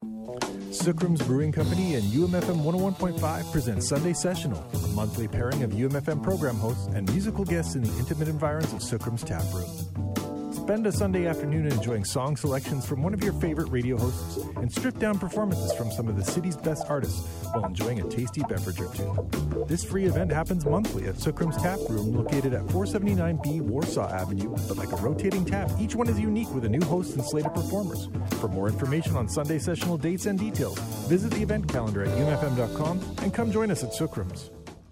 Sucrum's Brewing Company and UMFM 101.5 present Sunday Sessional, a monthly pairing of UMFM program hosts and musical guests in the intimate environs of Sucrum's tap room. Spend a Sunday afternoon enjoying song selections from one of your favorite radio hosts and stripped-down performances from some of the city's best artists while enjoying a tasty beverage or two. This free event happens monthly at Sucrum's Tap Room located at 479B Warsaw Avenue, but like a rotating tap, each one is unique with a new host and slate of performers. For more information on Sunday Sessional dates and details, visit the event calendar at umfm.com and come join us at Sucrum's.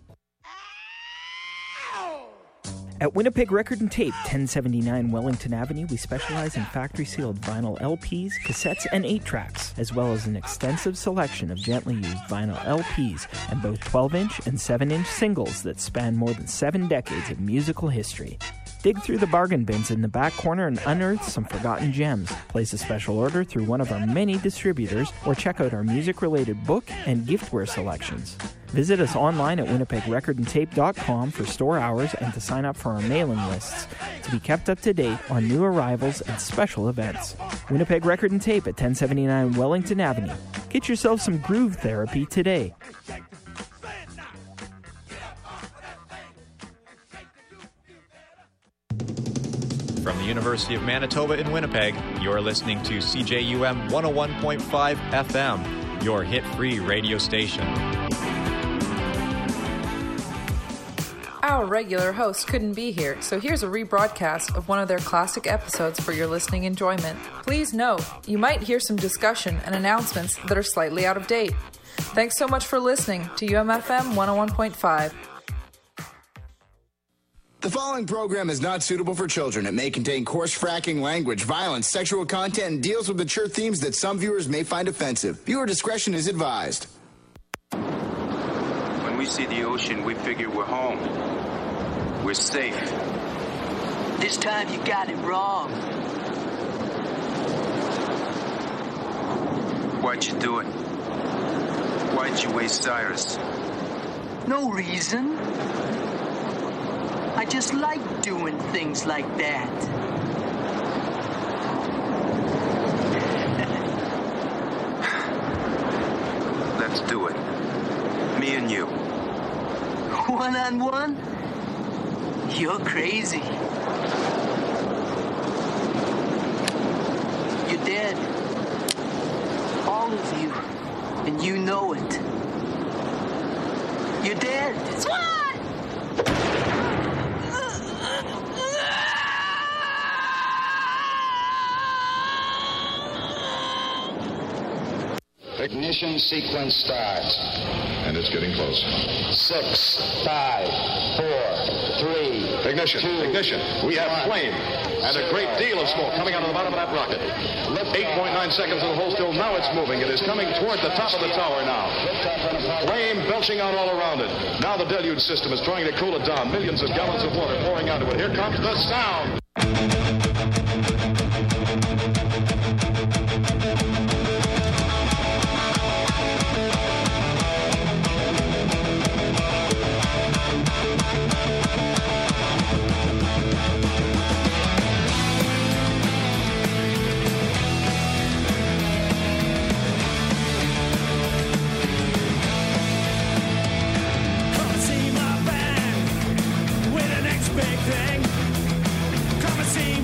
At Winnipeg Record and Tape, 1079 Wellington Avenue, we specialize in factory-sealed vinyl LPs, cassettes, and 8-tracks, as well as an extensive selection of gently used vinyl LPs and both 12-inch and 7-inch singles that span more than 7 decades of musical history. Dig through the bargain bins in the back corner and unearth some forgotten gems. Place a special order through one of our many distributors or check out our music-related book and giftware selections. Visit us online at winnipegrecordandtape.com for store hours and to sign up for our mailing lists to be kept up to date on new arrivals and special events. Winnipeg Record and Tape at 1079 Wellington Avenue. Get yourself some groove therapy today. From the University of Manitoba in Winnipeg, you're listening to CJUM 101.5 FM, your hit-free radio station. Our regular host couldn't be here, so here's a rebroadcast of one of their classic episodes for your listening enjoyment. Please note, you might hear some discussion and announcements that are slightly out of date. Thanks so much for listening to UMFM 101.5. The following program is not suitable for children. It may contain coarse fracking language, violence, sexual content, and deals with mature themes that some viewers may find offensive. Viewer discretion is advised. When we see the ocean, we figure we're home. We're safe. This time you got it wrong. Why'd you do it? Why'd you waste Cyrus? No reason. I just like doing things like that. Let's do it. Me and you. One-on-one? You're crazy. You're dead. All of you. And you know it. You're dead. Swan! Ignition sequence start. And it's getting close. 6, 5, 4, 3. Ignition. 2, Ignition. We have 1. flame and a great deal of smoke coming out of the bottom of that rocket. 8.9 seconds of the hold still. Now it's moving. It is coming toward the top of the tower now. Flame belching out all around it. Now the deluge system is trying to cool it down. Millions of gallons of water pouring out of it. Here comes the sound. Come and see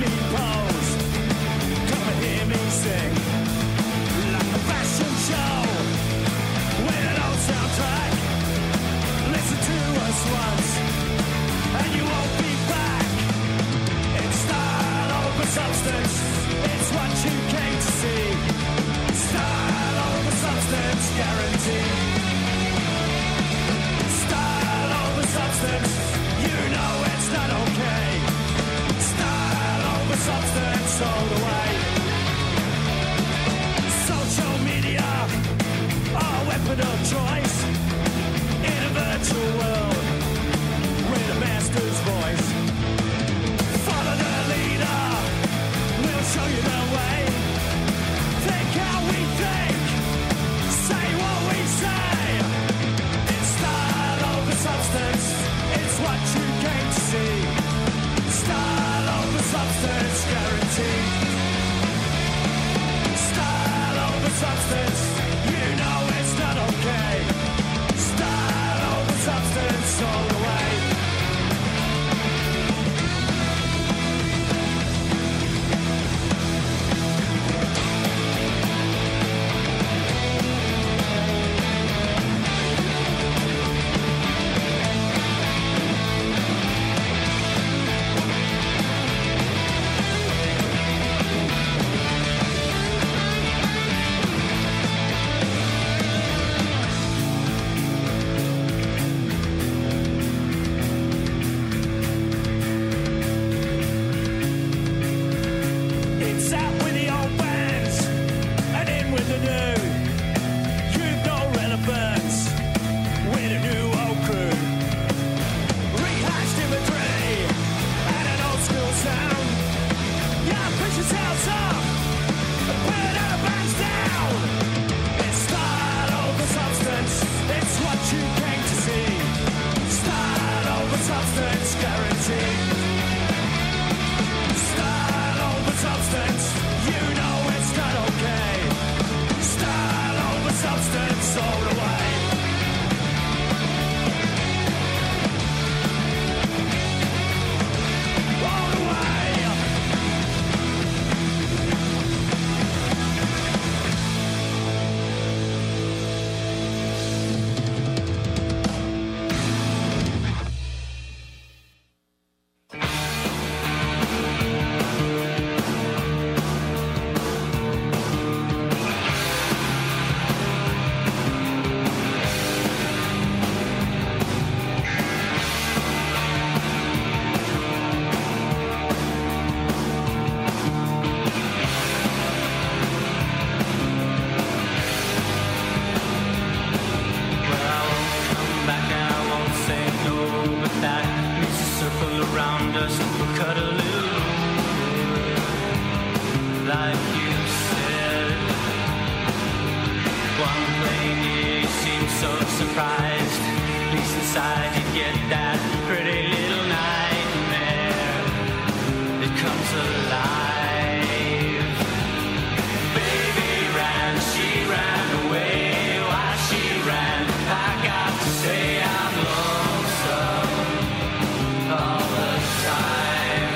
inside you get that pretty little nightmare that comes alive. Baby ran, she ran away. Why she ran, I got to say I'm lonesome all the time.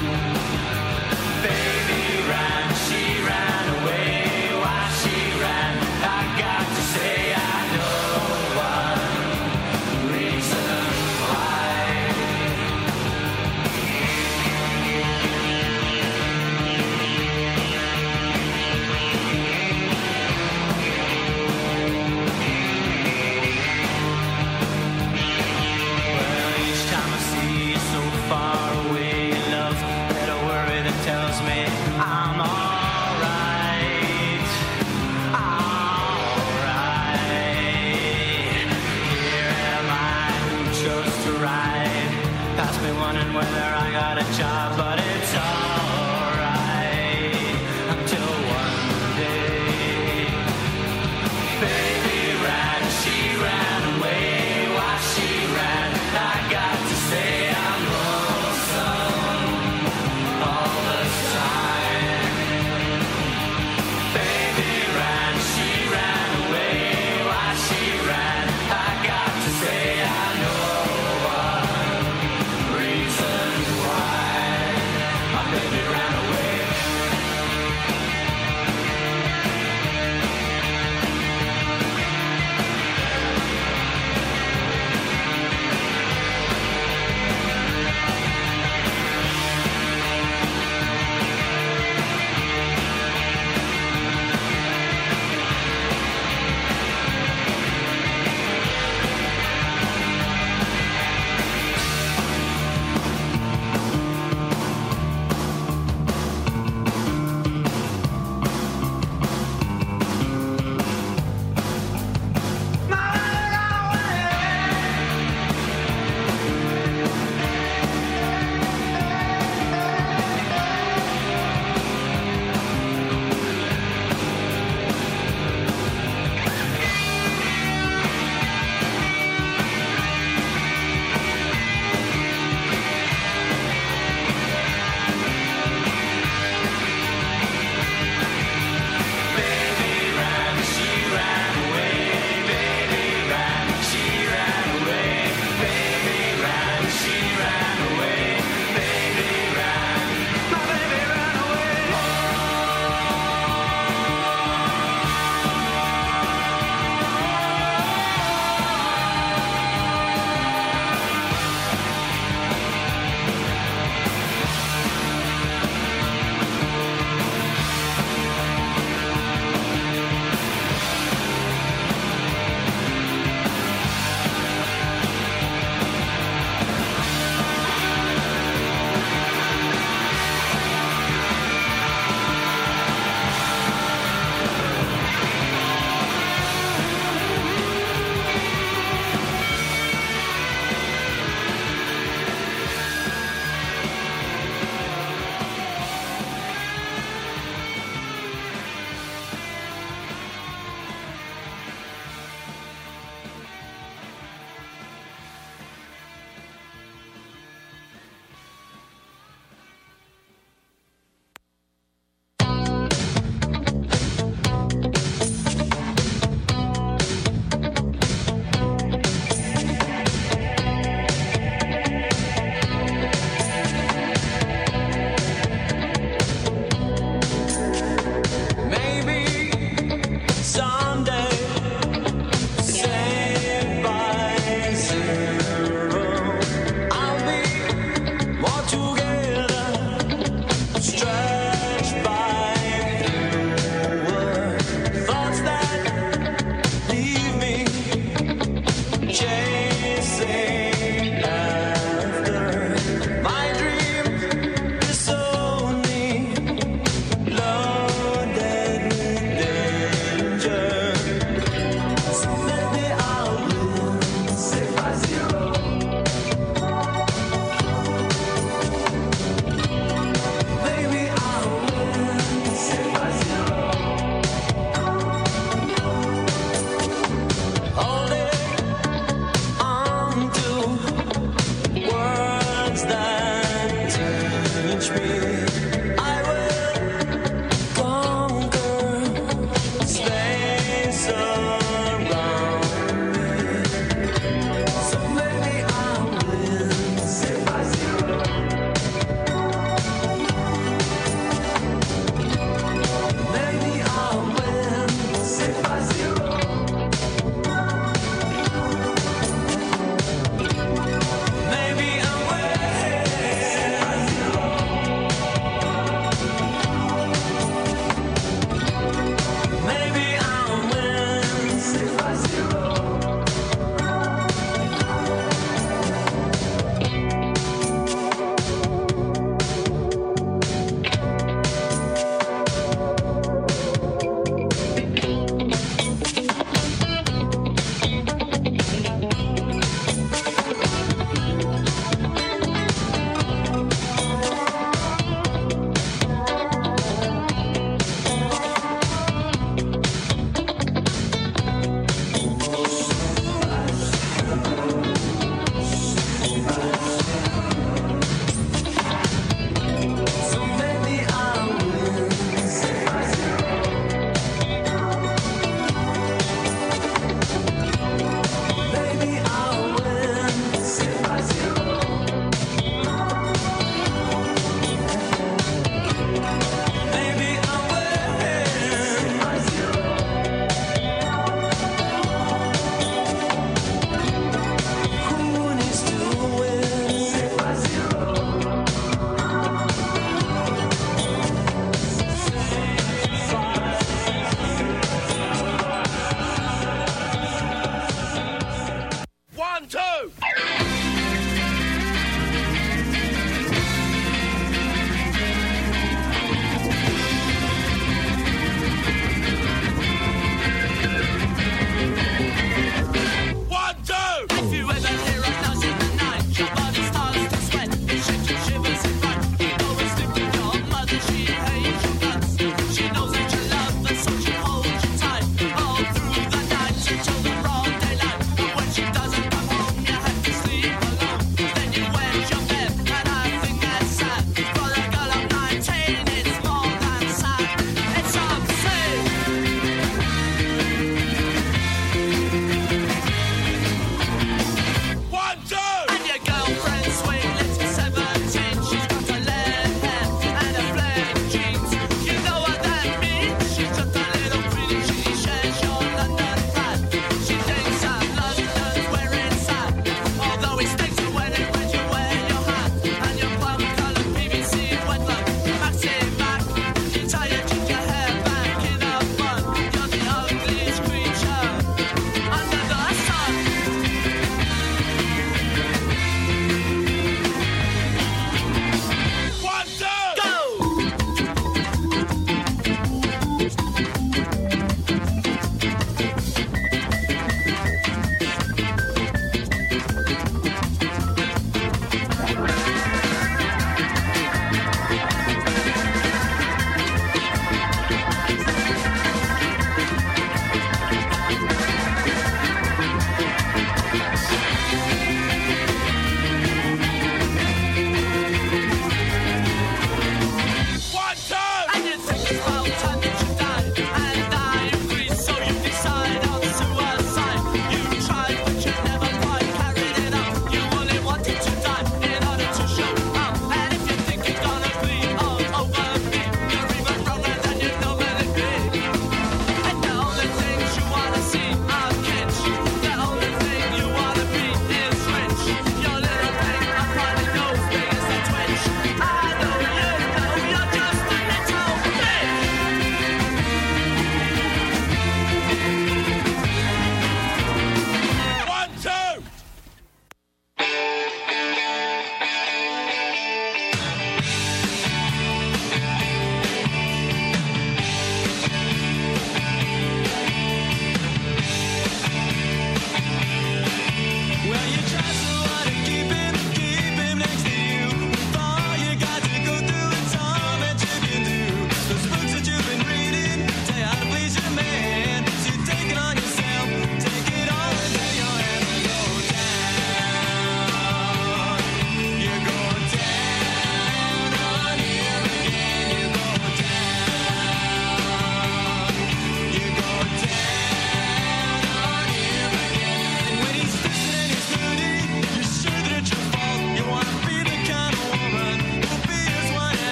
Baby ran, she ran away. Why she ran, I got to say I know one reason why.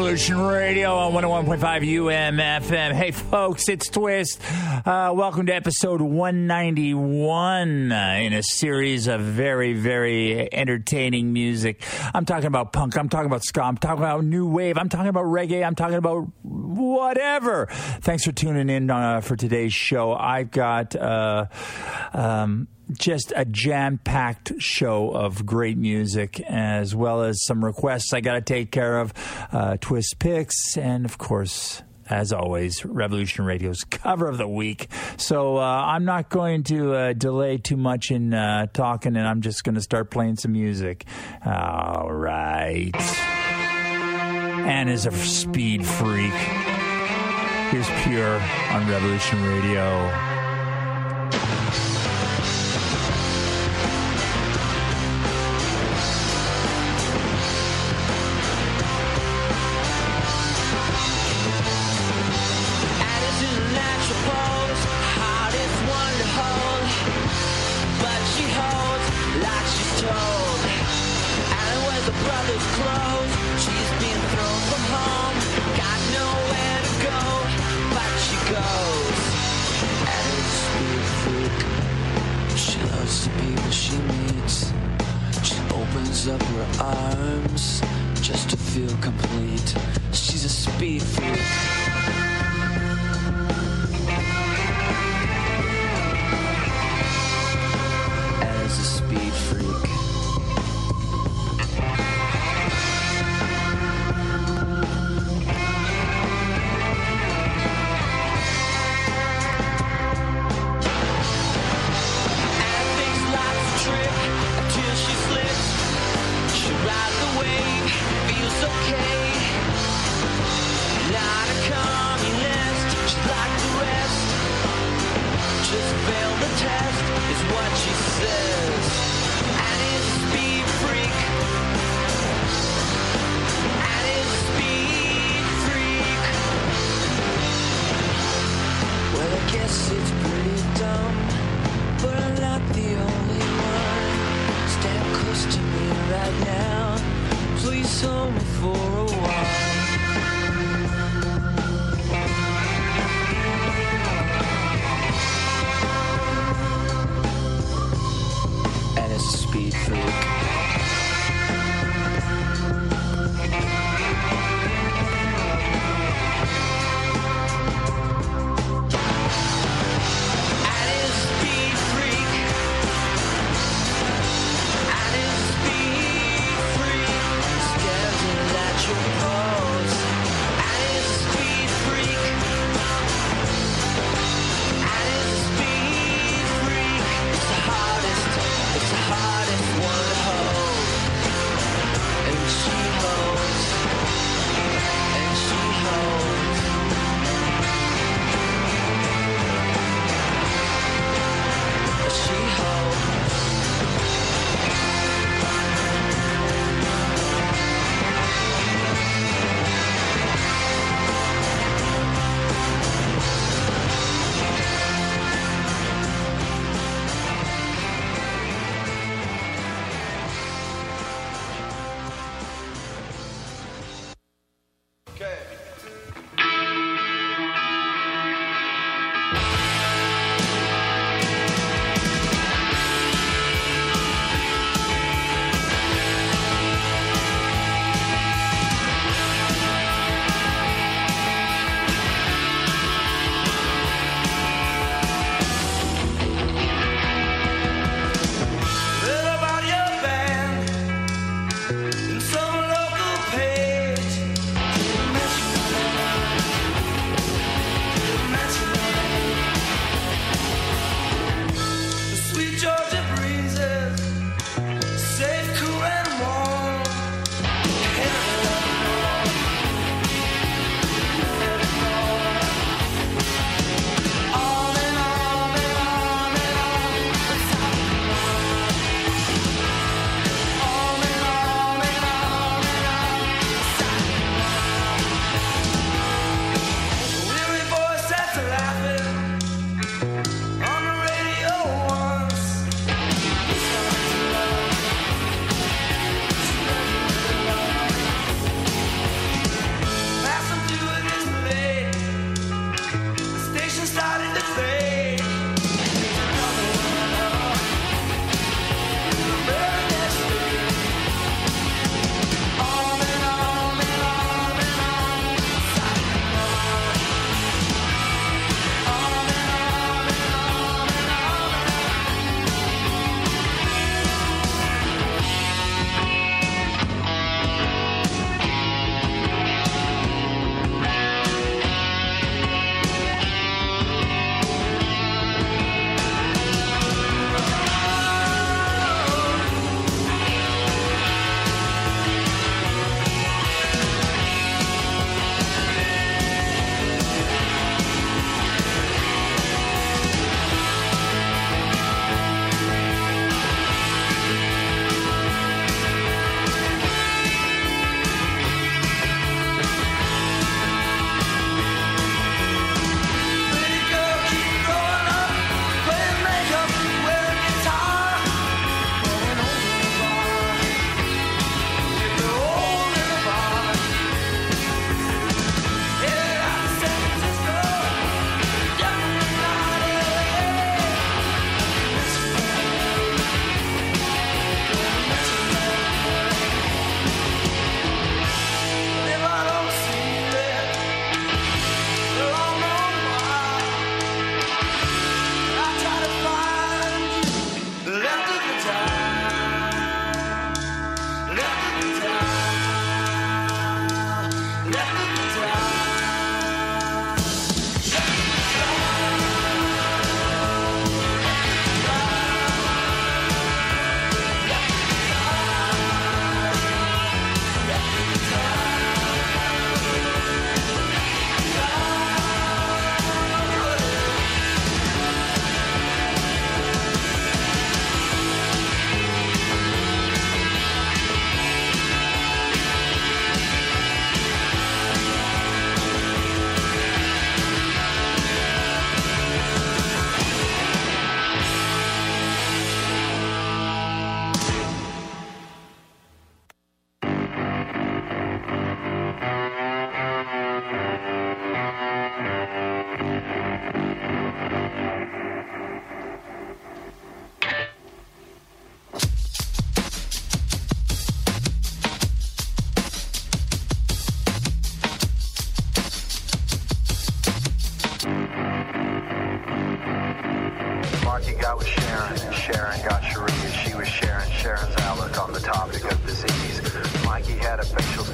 Revolution Radio on 101.5 UMFM. Hey, folks, it's Twist. Welcome to episode 191 in a series of very, very entertaining music. I'm talking about punk. I'm talking about ska. I'm talking about new wave. I'm talking about reggae. I'm talking about whatever. Thanks for tuning in for today's show. I've got just a jam-packed show of great music, as well as some requests I got to take care of, Twist Picks, and of course, as always, Revolution Radio's cover of the week. So I'm not going to delay too much in talking, and I'm just going to start playing some music. All right. Anna's a speed freak. Here's Pure on Revolution Radio. Got nowhere to go, but she goes. And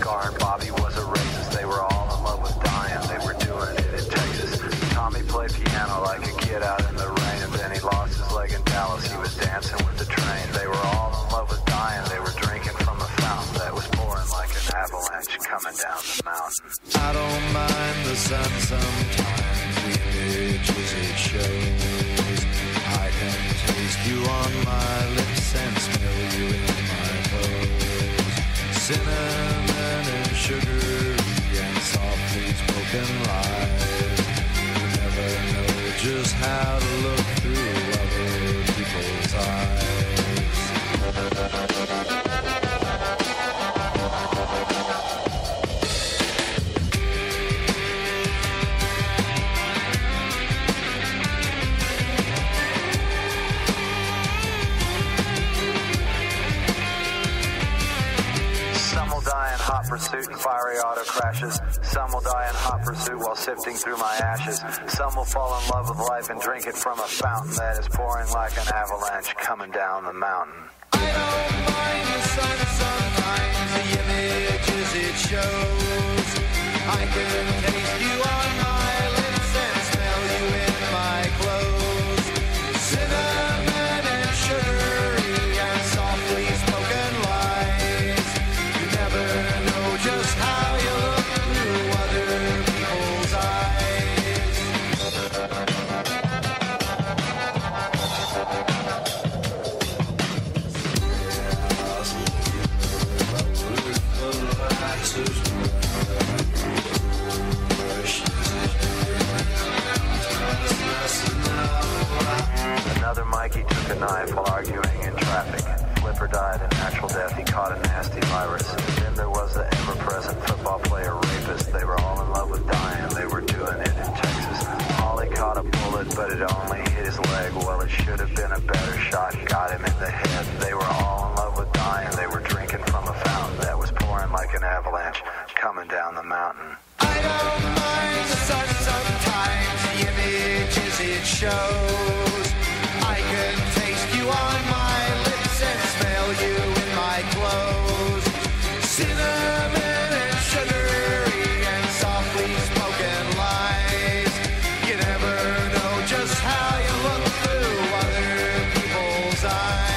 Scar and Bobby was a racist. They were all in love with dying. They were doing it in Texas. Tommy played piano like a kid out in the rain, and then he lost his leg in Dallas. He was dancing with the train. They were all in love with dying. They were drinking from a fountain that was pouring like an avalanche coming down the mountain. I don't mind the sun sometimes, the images it shows. I can taste you on my lips and smell you in my clothes. Cinnamon and sugar and softly spoken lies. You never know just how to look through other people's eyes. Hot pursuit and fiery auto crashes. Some will die in hot pursuit while sifting through my ashes. Some will fall in love with life and drink it from a fountain that is pouring like an avalanche coming down the mountain. I don't mind the sun sometimes, the images it shows. I can taste you on my lips and smell you in my clothes. Cinnamon and sugary and softly spoken lies. You never know just how you look through other people's eyes. Another Mikey took a knife while arguing in traffic. Flipper died a natural death. He caught a nasty virus. Then there was the ever-present football player rapist. They were all in love with dying. They were doing it in Texas. Ollie caught a bullet, but it only hit his leg. Well, it should have been a better shot. Got him in the head. They were all in love with dying. They were drinking from a fountain that was pouring like an avalanche coming down the mountain. I don't mind the sun sometimes, the images it shows. I can taste you on my lips and smell you in my clothes. Cinnamon and sugary and softly spoken lies. You never know just how you look through other people's eyes.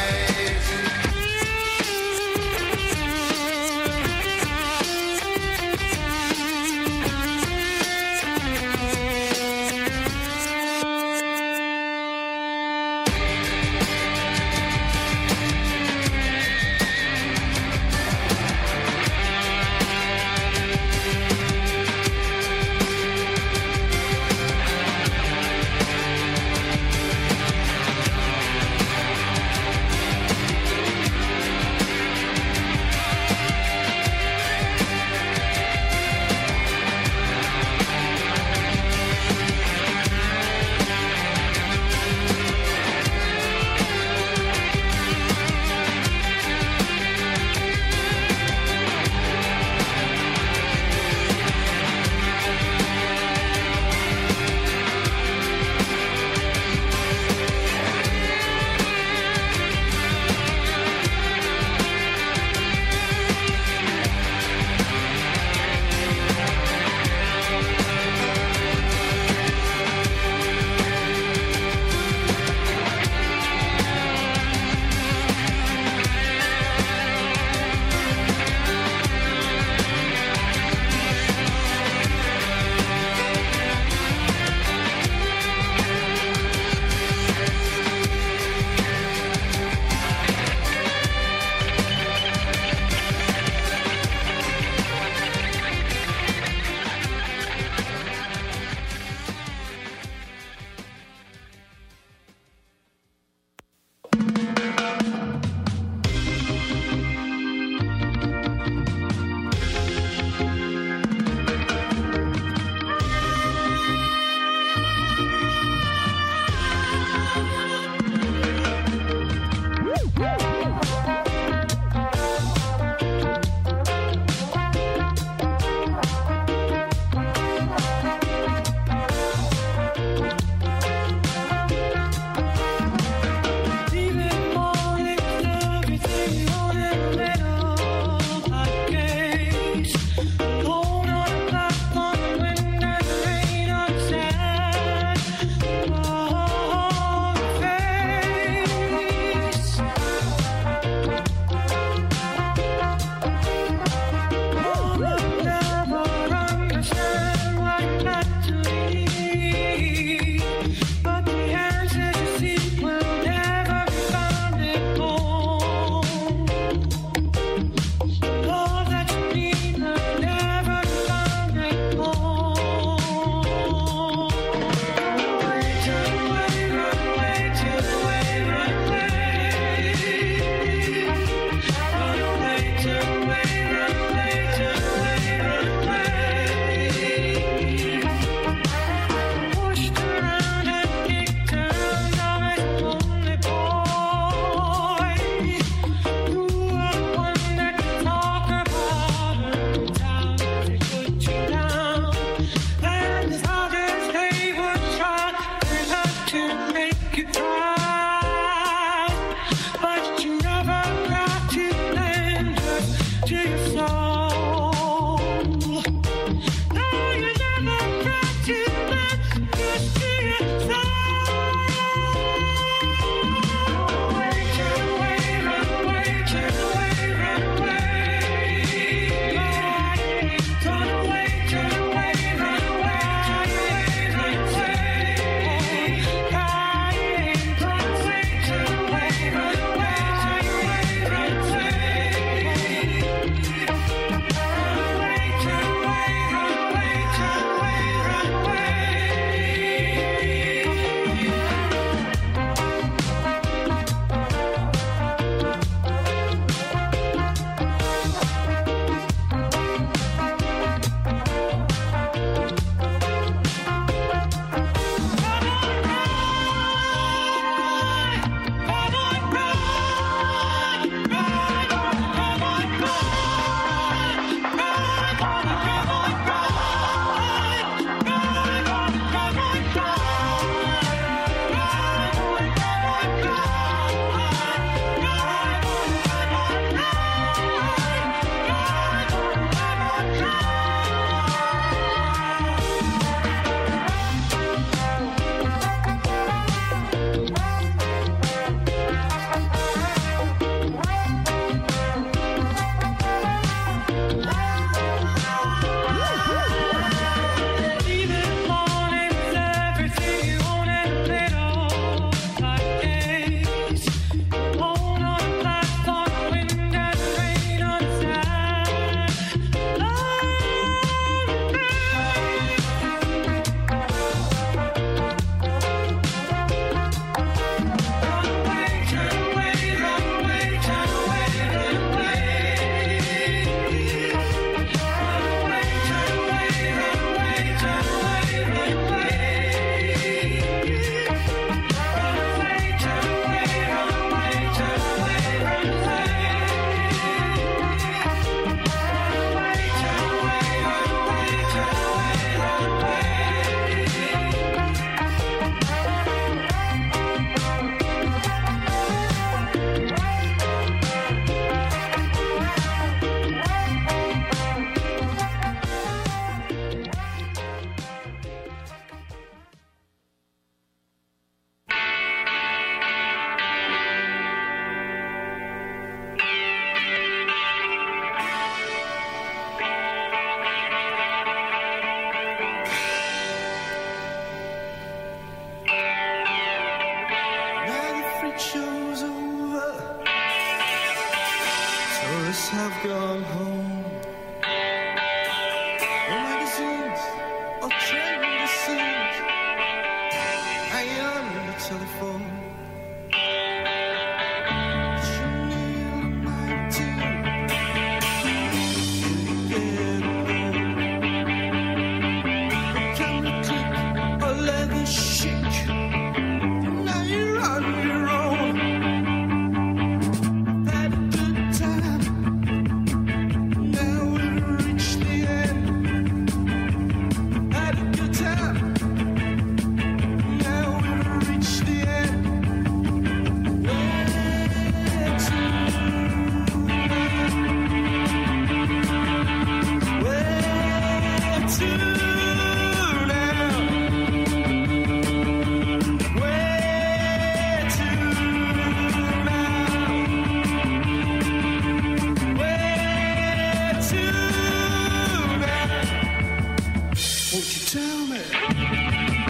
Won't you tell me?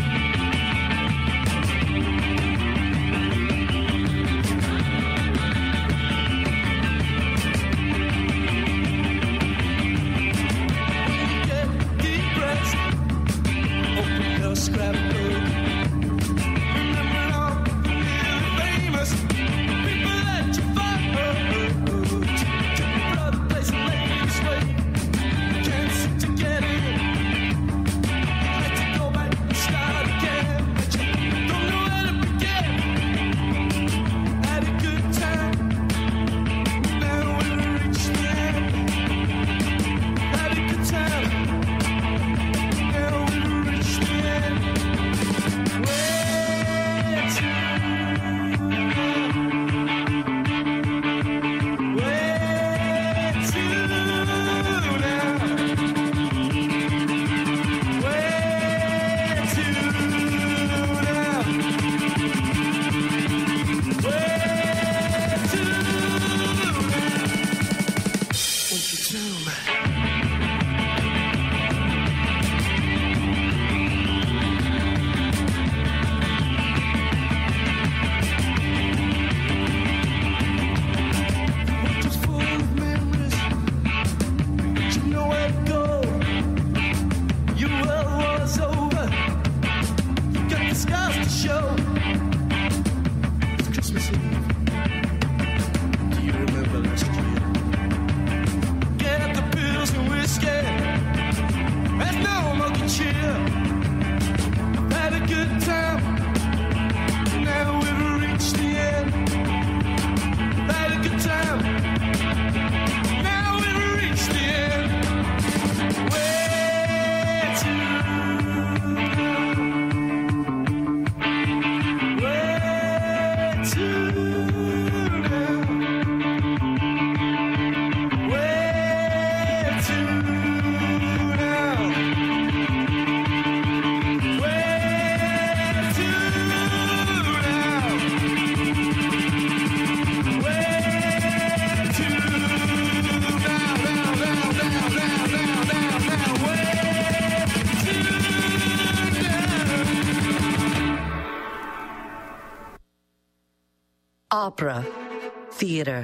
Opera, theater,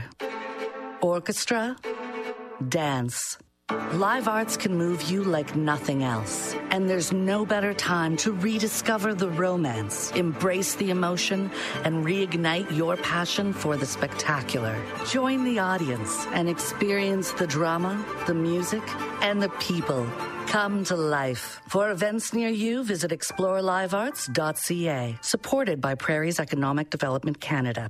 orchestra, dance. Live arts can move you like nothing else. And there's no better time to rediscover the romance, embrace the emotion, and reignite your passion for the spectacular. Join the audience and experience the drama, the music, and the people come to life. For events near you, visit explorelivearts.ca, supported by Prairie's Economic Development Canada.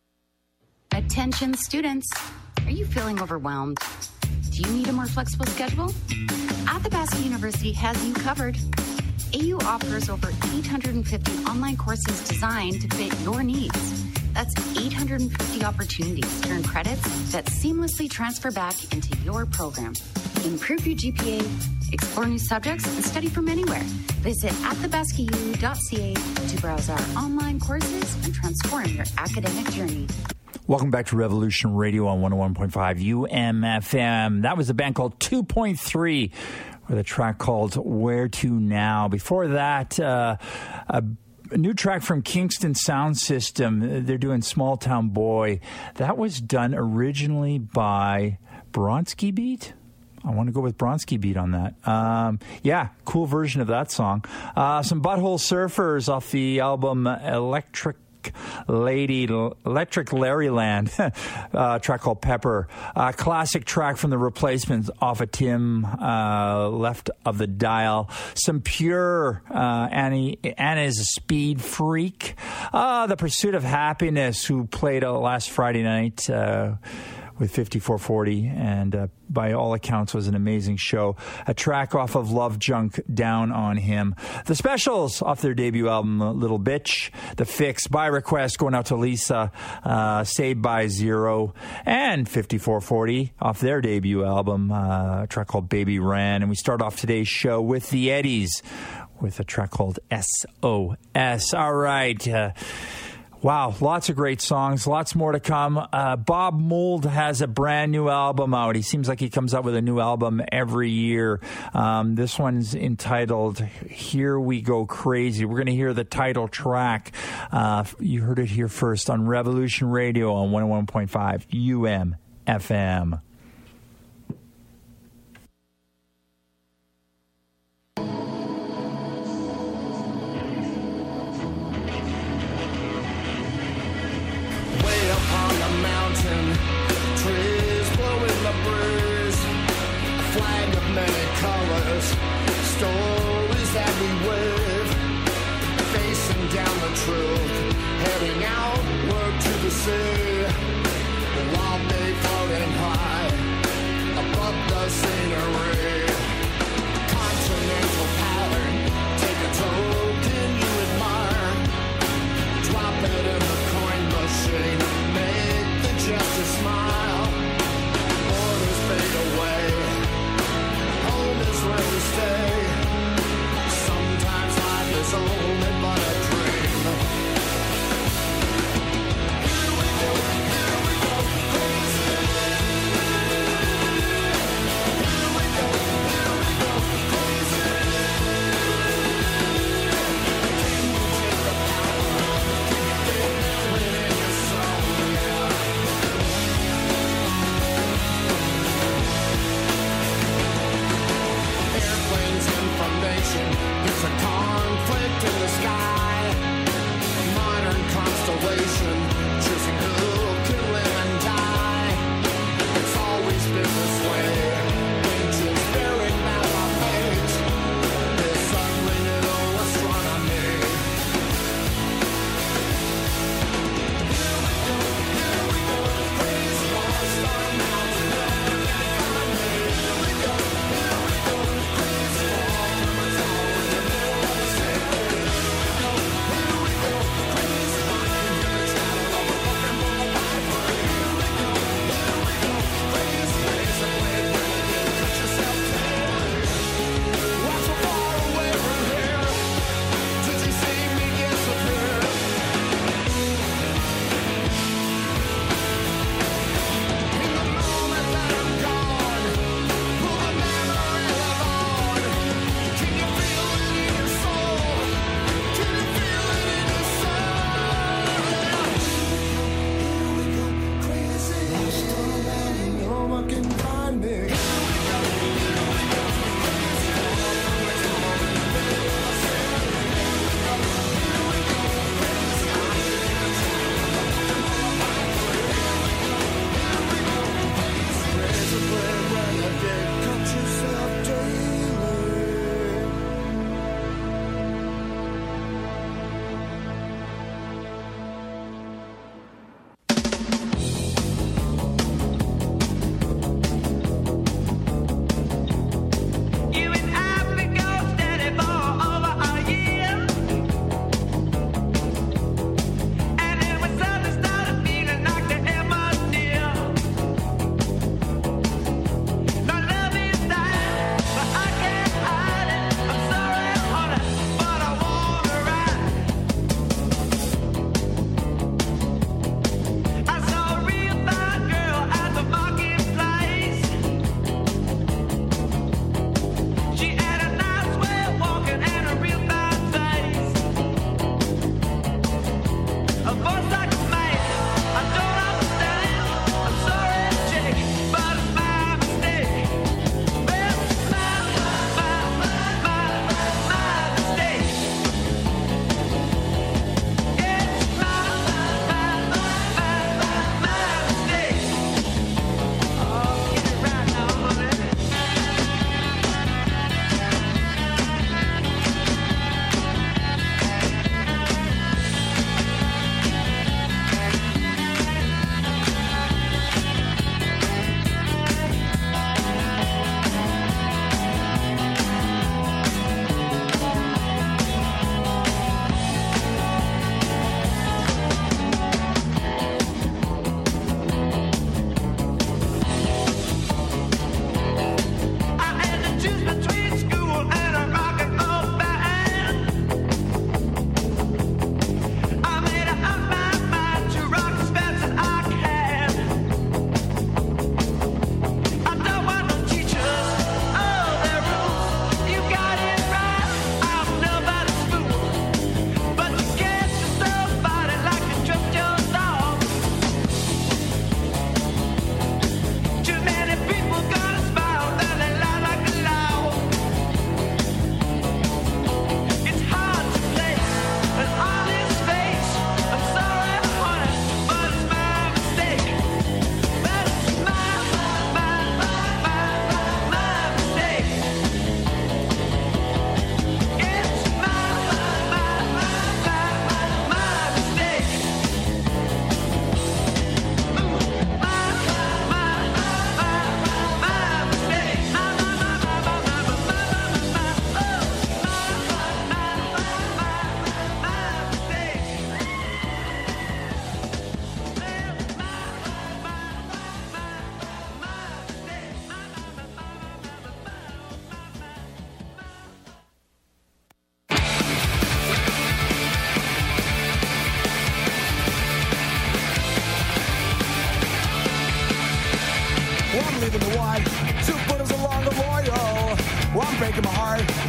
Attention students, are you feeling overwhelmed? Do you need a more flexible schedule? Athabasca University has you covered. AU offers over 850 online courses designed to fit your needs. That's 850 opportunities to earn credits that seamlessly transfer back into your program. Improve your GPA, explore new subjects, and study from anywhere. Visit athabascau.ca to browse our online courses and transform your academic journey. Welcome back to Revolution Radio on 101.5 UMFM. That was a band called 2.3 with a track called Where To Now. Before that, a new track from Kingston Sound System. They're doing Small Town Boy. That was done originally by Bronski Beat. I want to go with Bronski Beat on that. Yeah, cool version of that song. Some Butthole Surfers off the album Electric Larryland, track called Pepper. Classic track from the Replacements off of Tim Left of the Dial. Some pure Anna's a Speed Freak. The Pursuit of Happiness, who played last Friday night with 5440, and by all accounts was an amazing show. A track off of Love Junk, Down on Him. The Specials off their debut album, Little Bitch. The Fix, by request, going out to Lisa, Saved by Zero. And 5440 off their debut album, a track called Baby Ran. And we start off today's show with the Eddies with a track called SOS. All right. Wow, lots of great songs, lots more to come. Bob Mould has a brand new album out. He seems like he comes out with a new album every year. This one's entitled Here We Go Crazy. We're going to hear the title track. You heard it here first on Revolution Radio on 101.5 UMFM. Stories that we wave, facing down the truth, heading outward to the sea. One day floating high.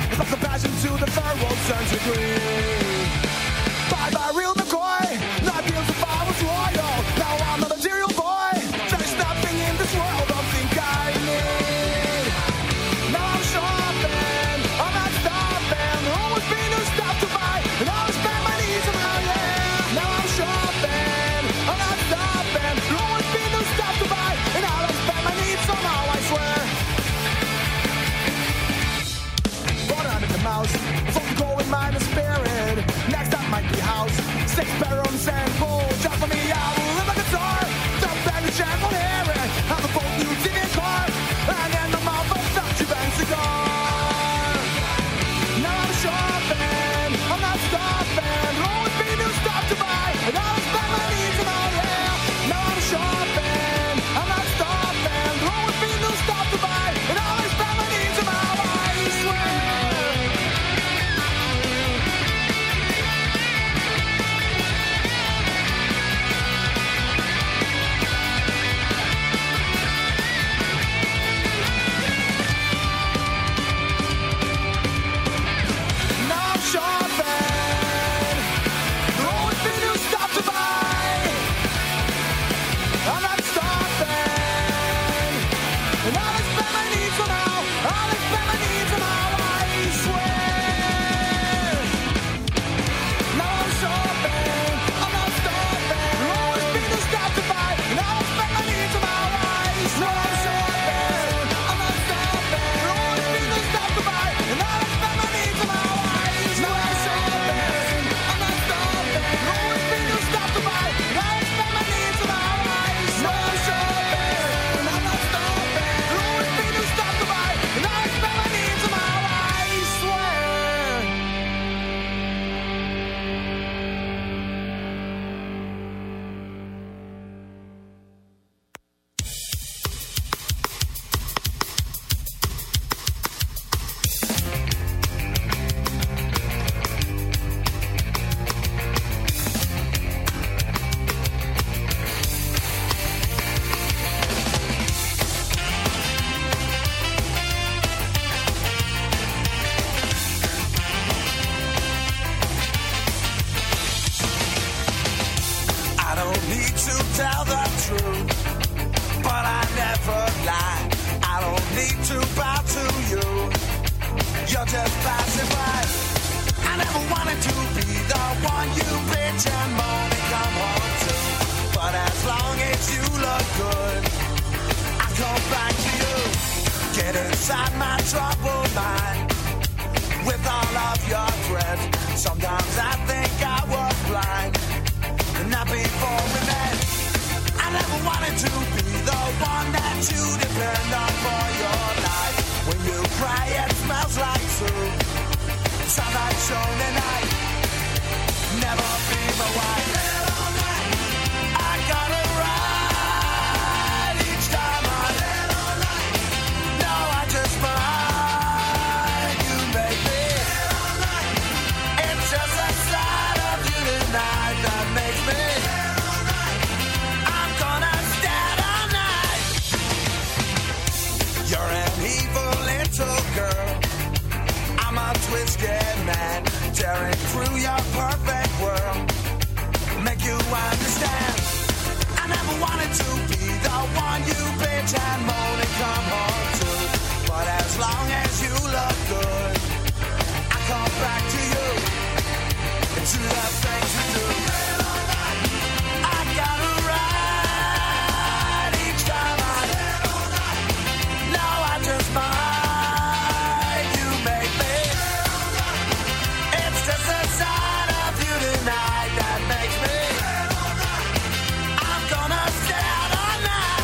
It's like the passion to the furrow turns to green. Bye-bye, real McCoy. Not deals if I was royal. Now I'm a material boy. There's nothing in this world I think I need. Now I'm shopping. I'm not stopping. Always been new stuff to buy. And always spend my needs somehow, yeah. Now I'm shopping. I'm not stopping. Always been new stuff to buy. And always spend my needs somehow, I swear. Born under the mouse. Folk go in mind and spirit. Next up might be house. 6 bedrooms and gold. Just for me, I will live like a guitar. Don't bang the jack on hair. Have a boat, new TV and car. And in the mouth of Dutchie Bang cigar. Now I'm shopping. I'm not stopping. Always be new stuff to buy. And I'll spend my needs and all, yeah. Now I'm shopping. I'm not stopping. Always be new stuff to buy. And I'll spend my needs and all, I swear.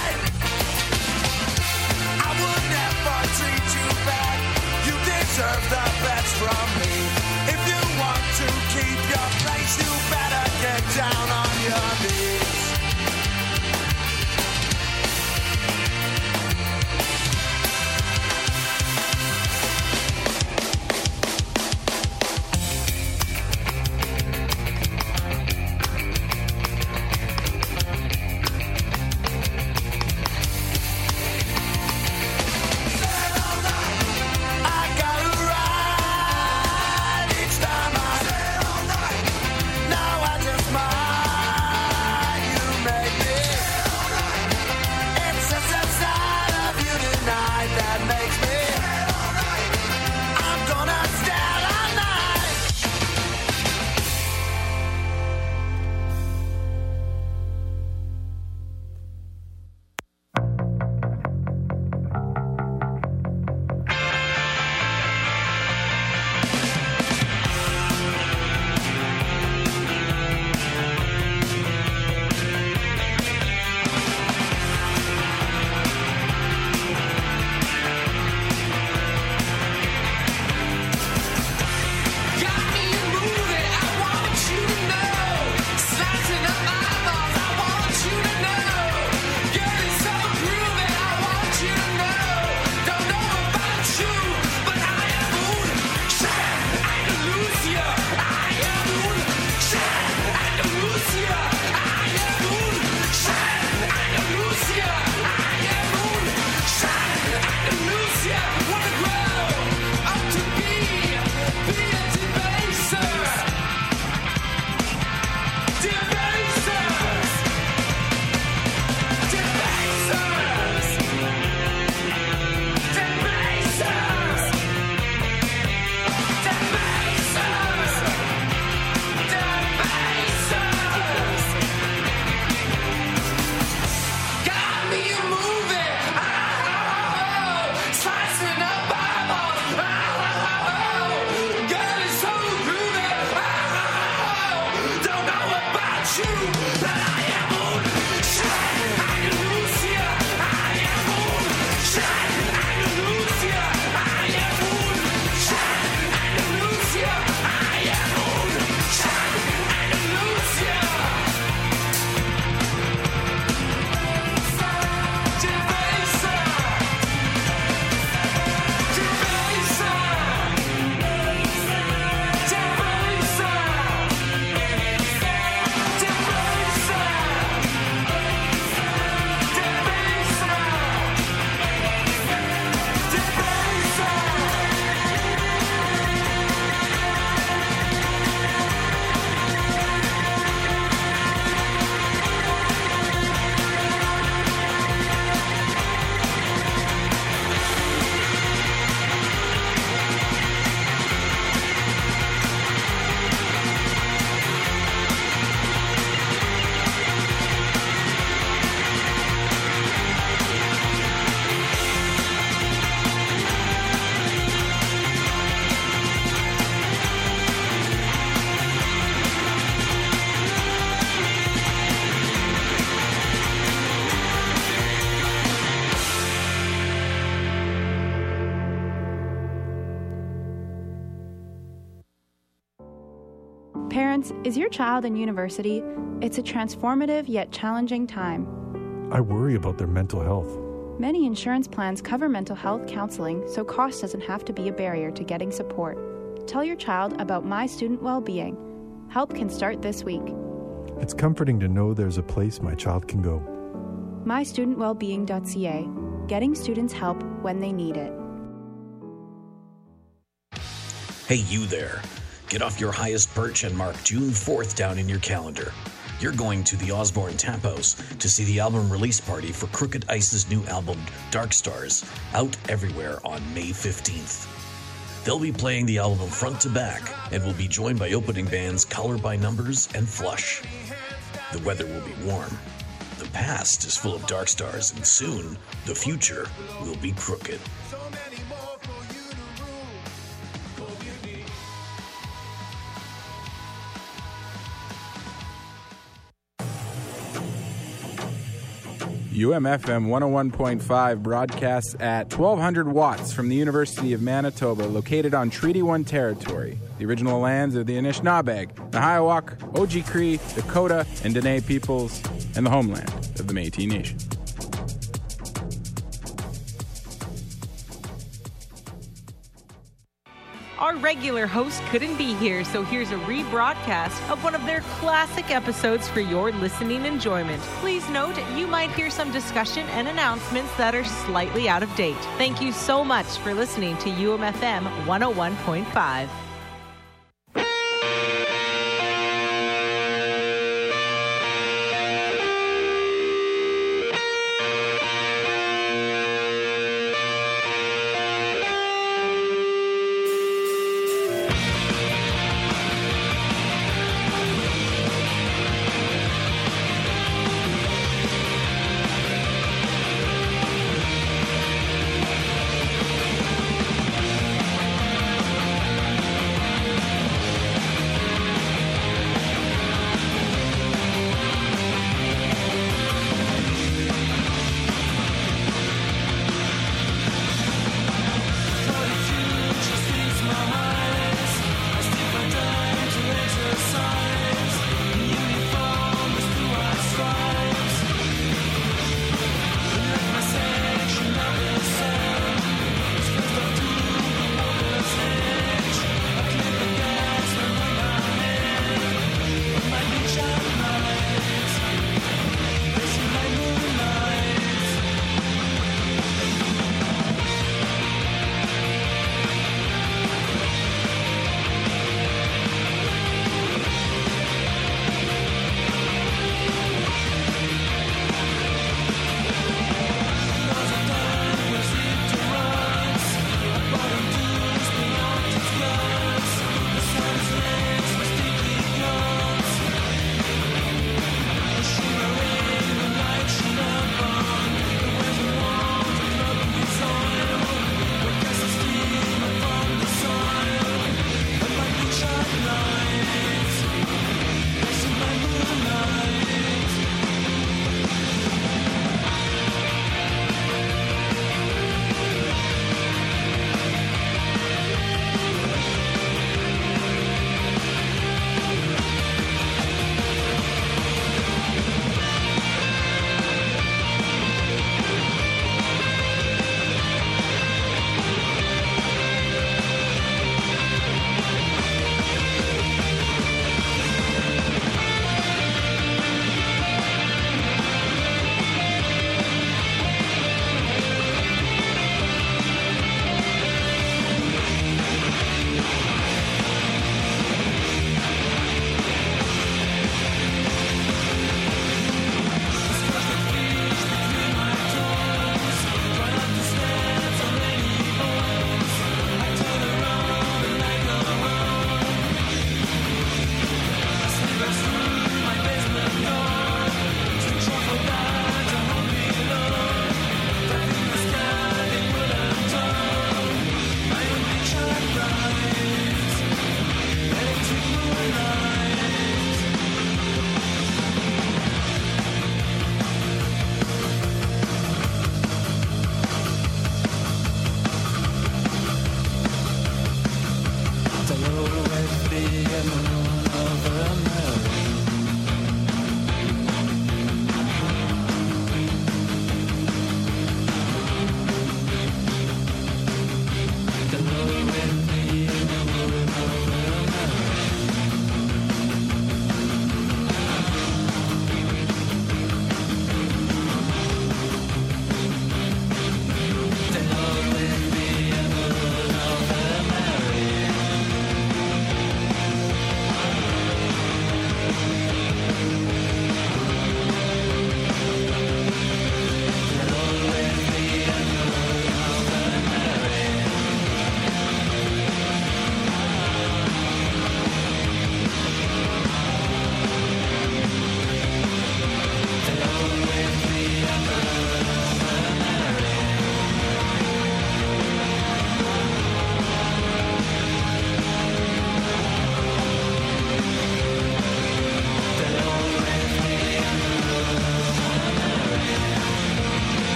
Deserve Parents, is your child in university? It's a transformative yet challenging time. I worry about their mental health. Many insurance plans cover mental health counseling, so cost doesn't have to be a barrier to getting support. Tell your child about My Student Wellbeing. Help can start this week. It's comforting to know there's a place my child can go. mystudentwellbeing.ca. Getting students help when they need it. Hey, you there. Get off your highest perch and mark June 4th down in your calendar. You're going to the Osborne Tap House to see the album release party for Crooked Ice's new album, Dark Stars, out everywhere on May 15th. They'll be playing the album front to back and will be joined by opening bands Color by Numbers and Flush. The weather will be warm. The past is full of dark stars, and soon the future will be crooked. UMFM 101.5 broadcasts at 1200 watts from the University of Manitoba, located on Treaty 1 territory, the original lands of the Anishinaabeg, the Hiawatha, Oji-Cree, Dakota, and Dene peoples, and the homeland of the Métis Nation. Our regular host couldn't be here, so here's a rebroadcast of one of their classic episodes for your listening enjoyment. Please note, you might hear some discussion and announcements that are slightly out of date. Thank you so much for listening to UMFM 101.5.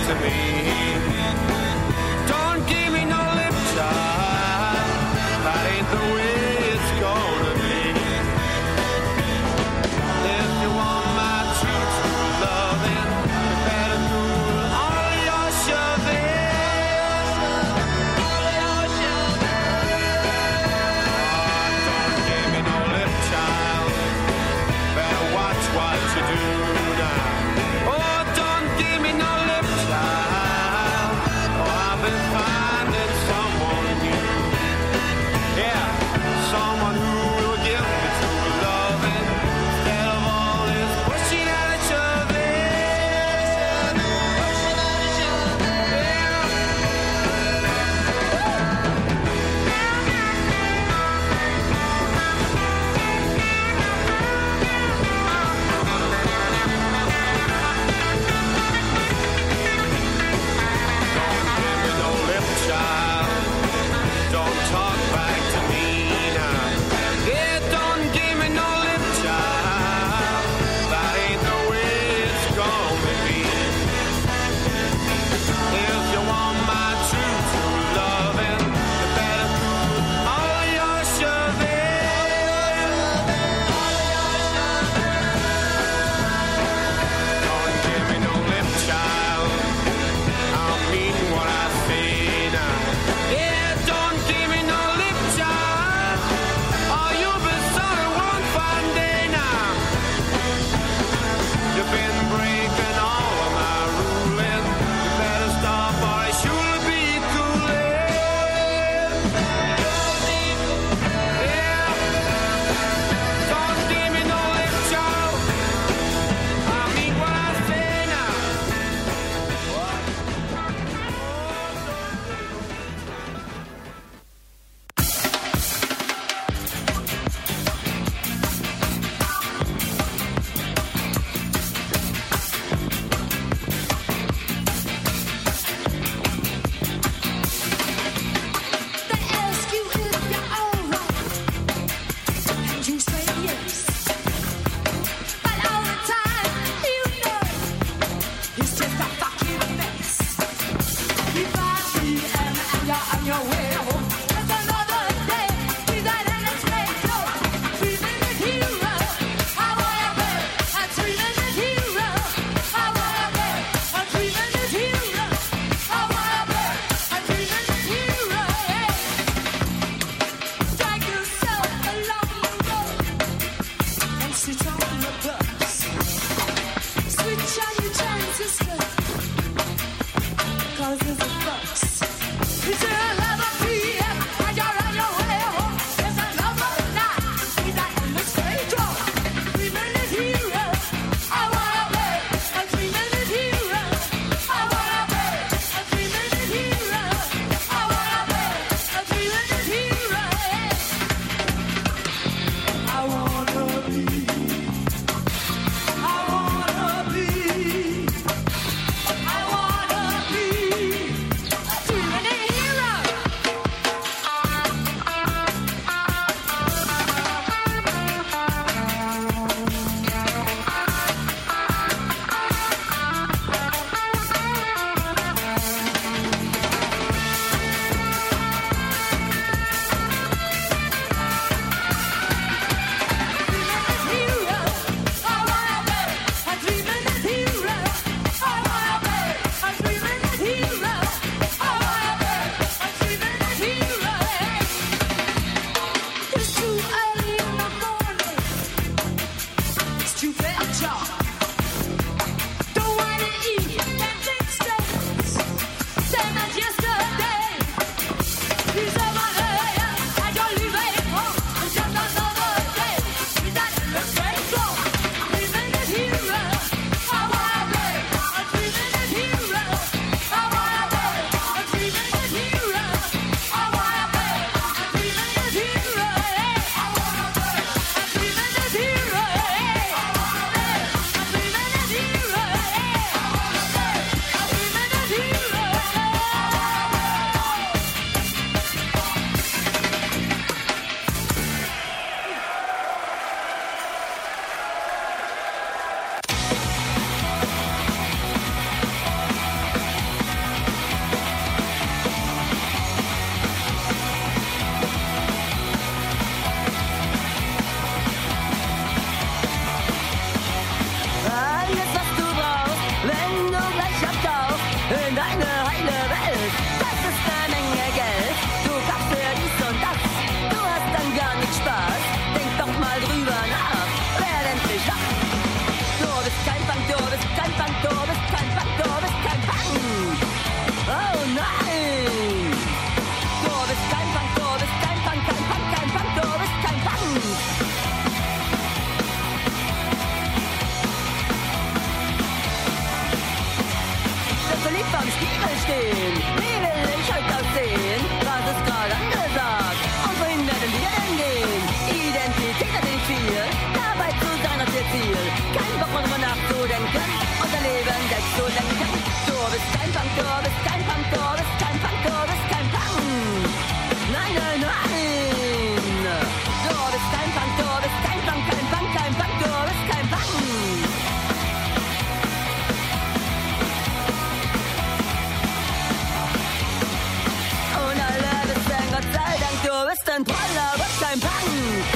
to me. Don't give me no lip, child. That ain't the way it's gonna be. If you want my true, true loving, you better do all your shoving. Don't give me no lip, child. Better watch what you do now. Oh, don't give me no lip, child. Oh, I've been finding someone new. Yeah, someone who will give me true loving instead of all this pushing and shoving. Don't give me no lip, child. Don't talk back to me now. Yeah, don't give me no lip, child. That ain't the way it's gonna be. If you want my true, true loving, you better do all your shoving. Don't give me no lip, child. I mean what I say now. Yeah, don't give me no lip, child. Or you'll be sorry one fine day now. You've been breaking all of my ruling. You better stop or I sure be cooling. Yeah, don't give me no lip, child. I mean what I say now. They ask you if you're alright, and you say yes. But all the time, you know it's just a fucking mess. You 5 p.m. and you're on your way home. It's another day. He's an unexpected door. 3-minute hero. I wanna be a 3-minute hero. I wanna be a 3-minute hero. I wanna be a 3-minute hero. Yeah. Drag yourself along the road and sit on the bus. Switch on your transistor, 'cause there's a fuss. It's 11 p.m. and you're on your way home. It's another night. He's an endless door. 3-minute hero. I wanna be a 3-minute hero. I wanna be a 3-minute hero. I wanna be a 3-minute hero. I wanna be gehen. Wir will ich heute aussehen, was ist gerade angesagt? Und wohin werden wir denn gehen? Identität identifiziert, dabei zu sein als ihr Ziel. Kein Bock darüber nachzudenken, unser Leben selbst zu lenken. Du bist kein Punk, du bist kein Punk, du bist kein Punk, du bist kein Punk. Nein, nein, nein. Du bist kein Punk, du bist kein Punk, kein Punk, kein Punk, du bist kein Punk. Und alle wissen, Gott sei Dank, du bist ein Troller, du bist kein Punk.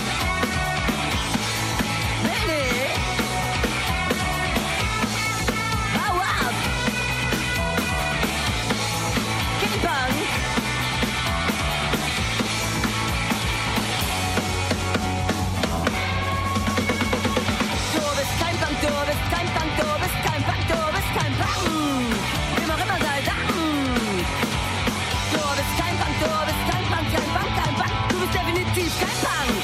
Nee, nee. Hau ab. Kein Punk. Du bist kein Punk, du bist kein Punk, du bist kein Punk, du bist kein Punk. Wie auch immer sei Dank. Du bist kein Punk, du bist kein Punk, kein Punk, kein Punk. Du bist definitiv kein Punk.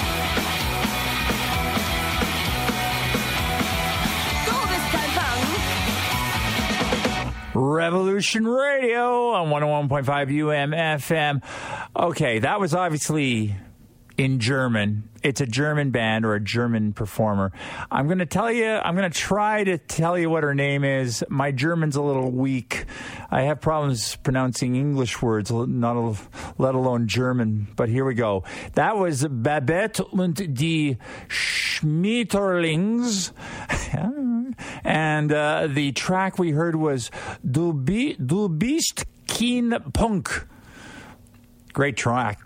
Du bist kein Punk. Revolution Radio on 101.5 UMFM. Okay, that was obviously in German. It's a German band or a German performer. I'm going to try to tell you what her name is. My German's a little weak. I have problems pronouncing English words, let alone German. But here we go. That was Babette und die Schmetterlings. And the track we heard was Du bist kein Punk. Great track.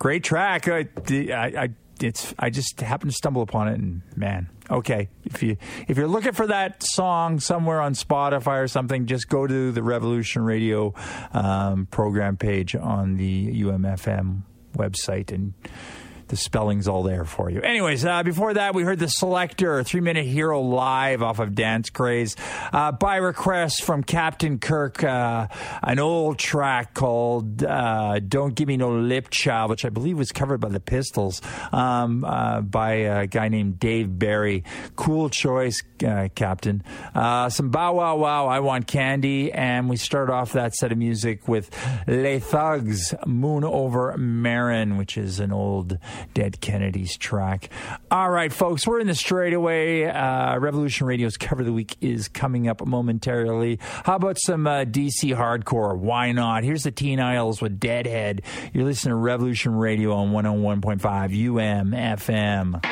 I just happened to stumble upon it, and man, okay. If you're looking for that song somewhere on Spotify or something, just go to the Revolution Radio program page on the UMFM website, and the spelling's all there for you. Anyways, before that, we heard The Selector, 3-Minute Hero Live off of Dance Craze. By request from Captain Kirk, an old track called Don't Give Me No Lip Child, which I believe was covered by the Pistols, by a guy named Dave Barry. Cool choice, Captain. Some Bow Wow Wow, I Want Candy, and we start off that set of music with Les Thugs, Moon Over Marin, which is an old Dead Kennedys track. All right, folks, we're in the straightaway. Revolution Radio's Cover of the Week is coming up momentarily. How about some DC hardcore? Why not? Here's the Teen Idols with Deadhead. You're listening to Revolution Radio on 101.5 UMFM.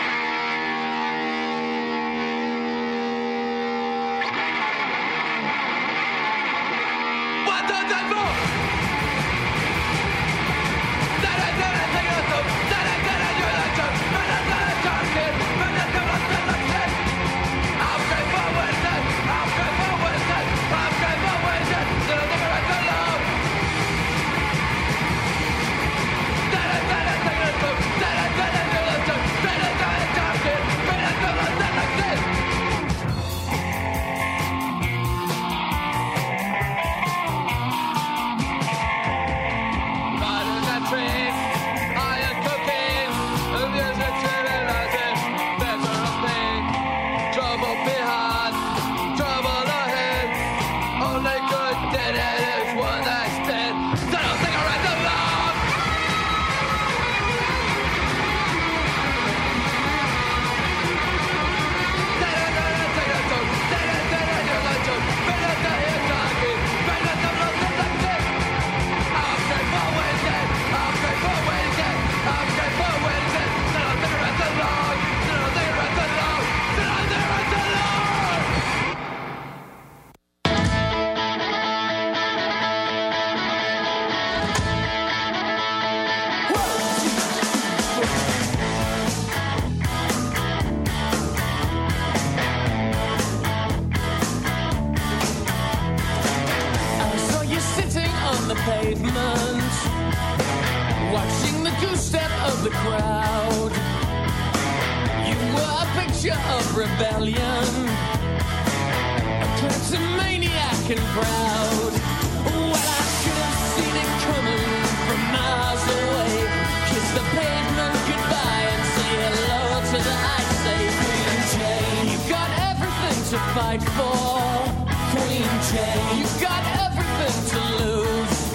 pavement, watching the two-step of the crowd. You were a picture of rebellion, a kleptomaniac and proud. Well, I should have seen it coming from miles away. Kiss the pavement goodbye and say hello to the ice age. Queen Jane, you've got everything to fight for. Queen Jane, you've got everything to lose.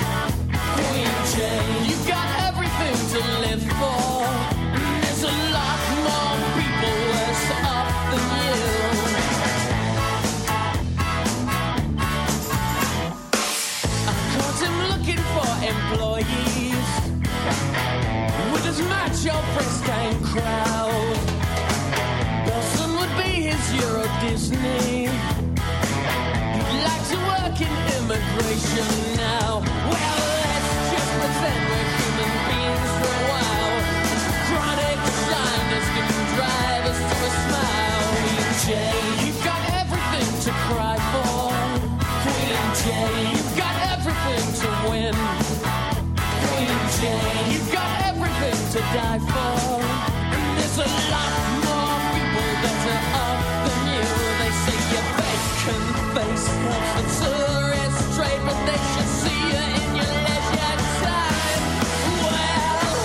J, you've got everything to cry for. Queen J, you've got everything to win. Queen J, you've got everything to die for. And there's a lot more people better off than you. They say your bacon face helps the tourists straight, but they should see you in your leisure time. Well,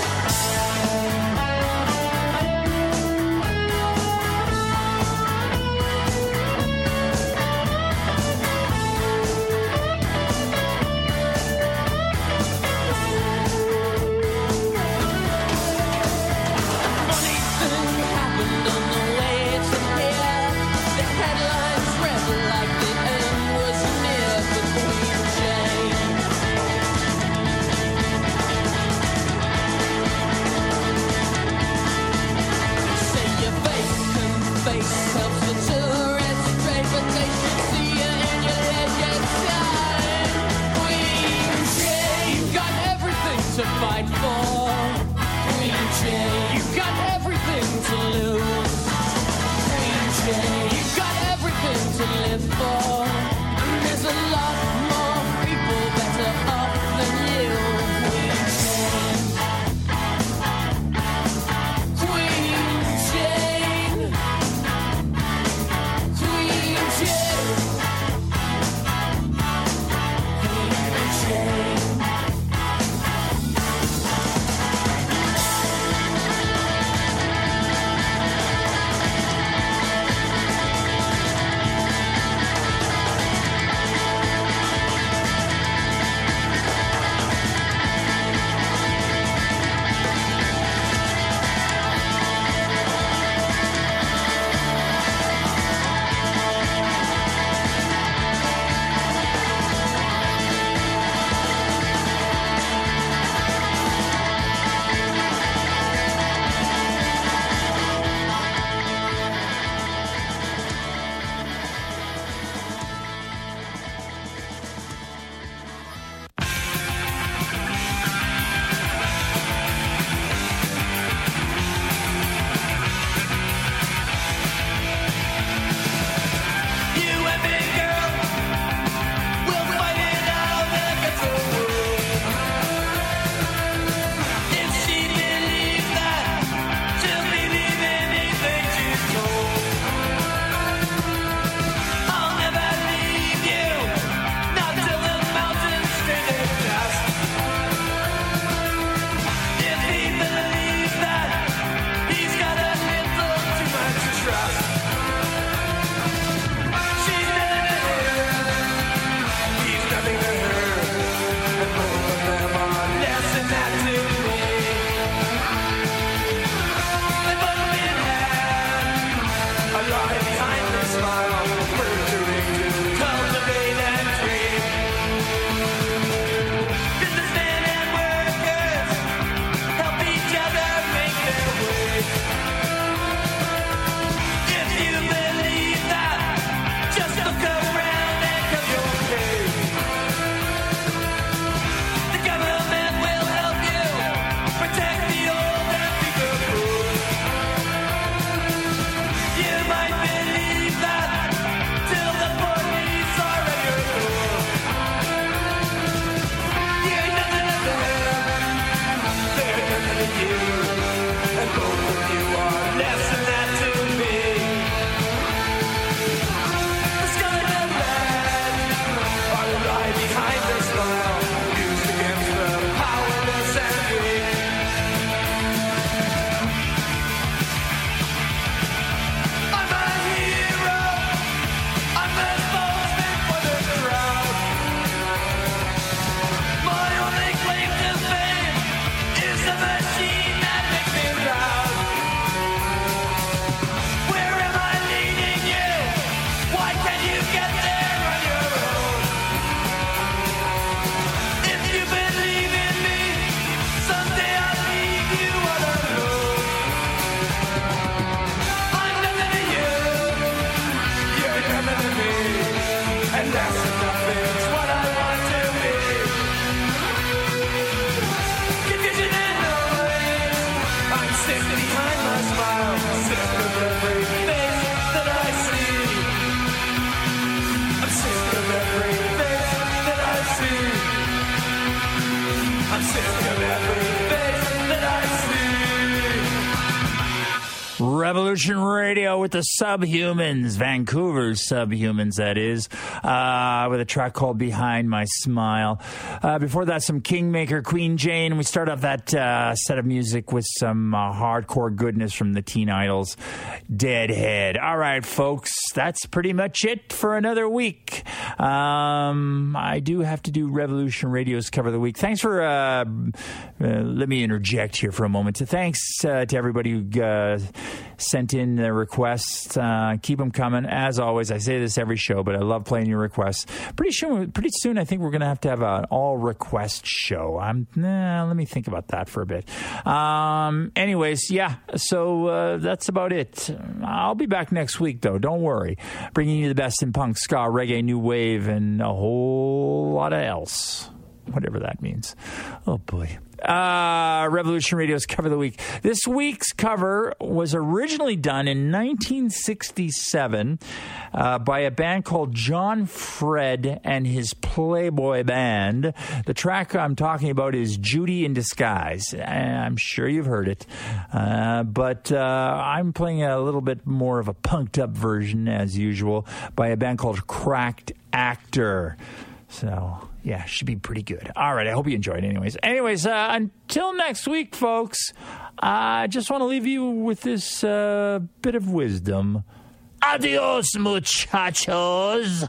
Revolution Radio with the Subhumans, Vancouver's Subhumans, that is, with a track called Behind My Smile. Before that, some Kingmaker, Queen Jane. We start off that set of music with some hardcore goodness from the Teen Idols, Deadhead. All right, folks, that's pretty much it for another week. I do have to do Revolution Radio's Cover of the Week. Thanks for, let me interject here for a moment. Thanks to everybody who sent in their requests. Keep them coming. As always, I say this every show, but I love playing your requests. Pretty soon, I think we're going to have an all-request show. Let me think about that for a bit. Anyways, yeah, so that's about it. I'll be back next week, though. Don't worry. Bringing you the best in punk, ska, reggae, new wave, and a whole lot of else. Whatever that means. Oh, boy. Revolution Radio's Cover of the Week. This week's cover was originally done in 1967 by a band called John Fred and his Playboy Band. The track I'm talking about is Judy in Disguise. I'm sure you've heard it. But I'm playing a little bit more of a punked up version, as usual, by a band called Cracked Actor. So, yeah, should be pretty good. All right, I hope you enjoyed it anyways. Until next week, folks, I just want to leave you with this bit of wisdom. Adios, muchachos.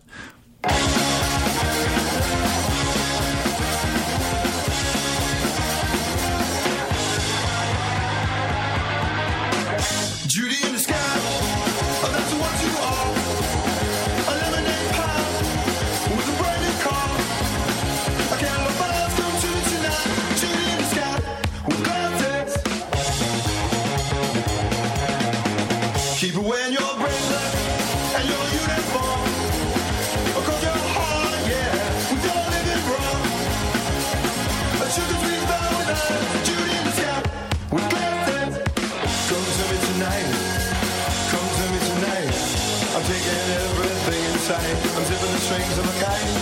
Judy in the sky, oh, that's what you are. A lemonade pie with a brand new car. A candle of fires come to me tonight. Judy in the sky with glasses. Keep it when your brain's left and your uniform. Across your heart, yeah, we don't live it wrong. A sugar sweet valentine. Judy in the sky with glasses. Come to me tonight. Come to me tonight. I'm taking everything in sight. I'm zipping the strings of a kite.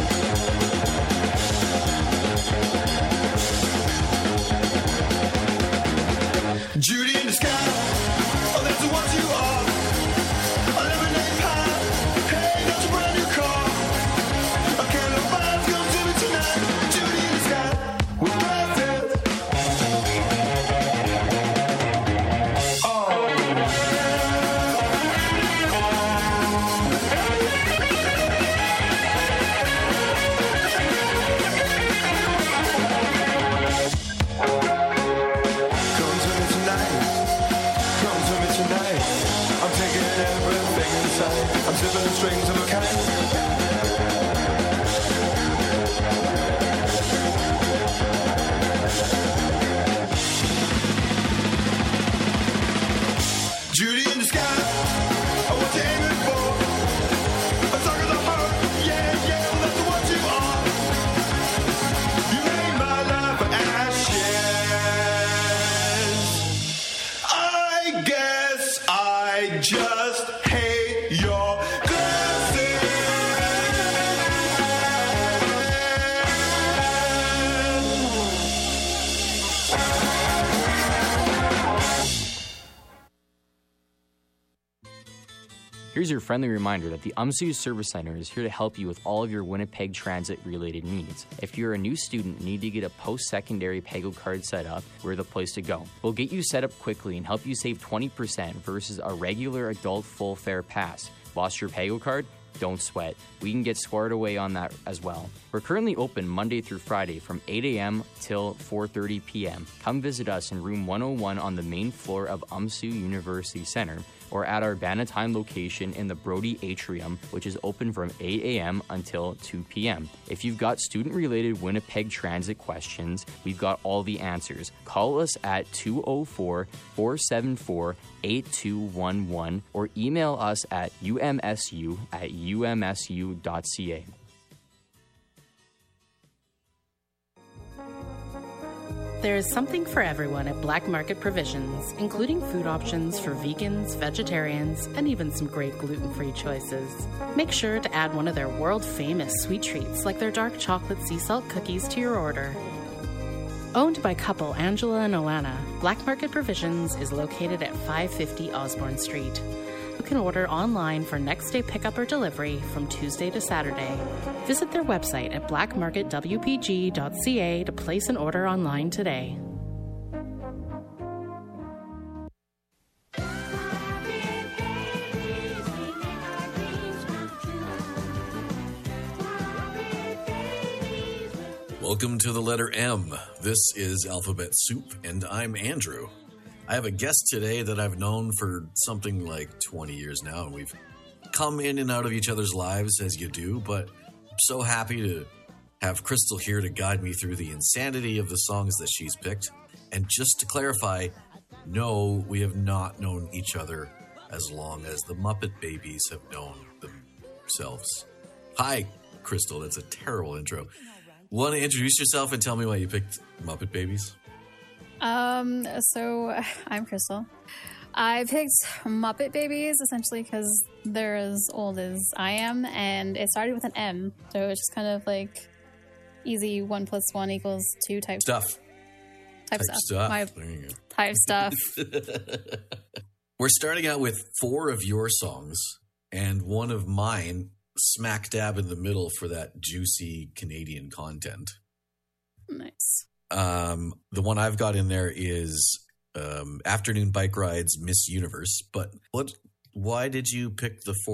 Judy in the sky. Oh, that's what you are. A lemonade pie. Hey, that's a brand new car. A candle of fire. Come to me tonight. Judy in the sky with glasses. I'm zipping the strings of a Judy in the sky, oh, what you aiming for? A song of the heart, yeah, yeah, well, that's what you are. You made my life ashes. I guess I just hate your Here's your friendly reminder that the UMSU Service Center is here to help you with all of your Winnipeg Transit-related needs. If you're a new student and need to get a post-secondary PAGO card set up, we're the place to go. We'll get you set up quickly and help you save 20% versus a regular adult full fare pass. Lost your PAGO card? Don't sweat. We can get squared away on that as well. We're currently open Monday through Friday from 8 a.m. till 4:30 p.m. Come visit us in room 101 on the main floor of UMSU University Center, or at our Bannatyne location in the Brody Atrium, which is open from 8 a.m. until 2 p.m. If you've got student-related Winnipeg Transit questions, we've got all the answers. Call us at 204-474-8211 or email us at umsu@umsu.ca. There is something for everyone at Black Market Provisions, including food options for vegans, vegetarians, and even some great gluten-free choices. Make sure to add one of their world-famous sweet treats like their dark chocolate sea salt cookies to your order. Owned by couple Angela and Alana, Black Market Provisions is located at 550 Osborne Street. You can order online for next day pickup or delivery from Tuesday to Saturday. Visit their website at blackmarketwpg.ca to place an order online today. Welcome to the letter M. This is Alphabet Soup, and I'm Andrew. I have a guest today that I've known for something like 20 years now, and we've come in and out of each other's lives as you do, but I'm so happy to have Crystal here to guide me through the insanity of the songs that she's picked. And just to clarify, no, we have not known each other as long as the Muppet Babies have known themselves. Hi, Crystal. That's a terrible intro. Want to introduce yourself and tell me why you picked Muppet Babies? So I'm Crystal. I picked Muppet Babies essentially because they're as old as I am, and it started with an M, so it's just kind of like easy 1 + 1 = 2 type stuff. Type stuff. There you go. Type stuff. We're starting out with 4 of your songs and one of mine, smack dab in the middle for that juicy Canadian content. Nice. The one I've got in there is Afternoon Bike Rides Miss Universe. But why did you pick the 4